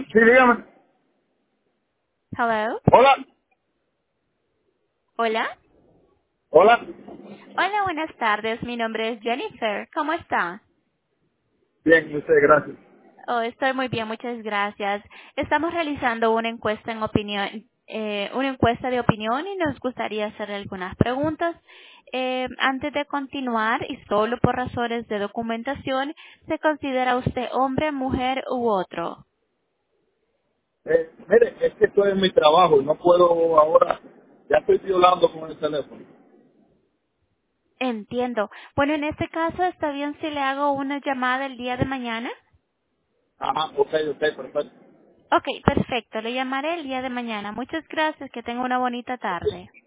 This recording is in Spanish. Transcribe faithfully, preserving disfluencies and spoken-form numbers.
Sí, dígame. Hello. Hola. Hola. Hola. Hola, buenas tardes. Mi nombre es Jennifer. ¿Cómo está? Bien, usted, gracias. Oh, estoy muy bien, muchas gracias. Estamos realizando una encuesta en opinión, eh, una encuesta de opinión y nos gustaría hacer algunas preguntas. Eh, antes de continuar, y solo por razones de documentación, ¿se considera usted hombre, mujer u otro? Eh, mire, es que estoy en mi trabajo y no puedo ahora. Ya estoy violando con el teléfono. Entiendo. Bueno, en este caso, ¿está bien si le hago una llamada el día de mañana? Ajá, ok, ok, perfecto. Ok, perfecto. Le llamaré el día de mañana. Muchas gracias. Que tenga una bonita tarde.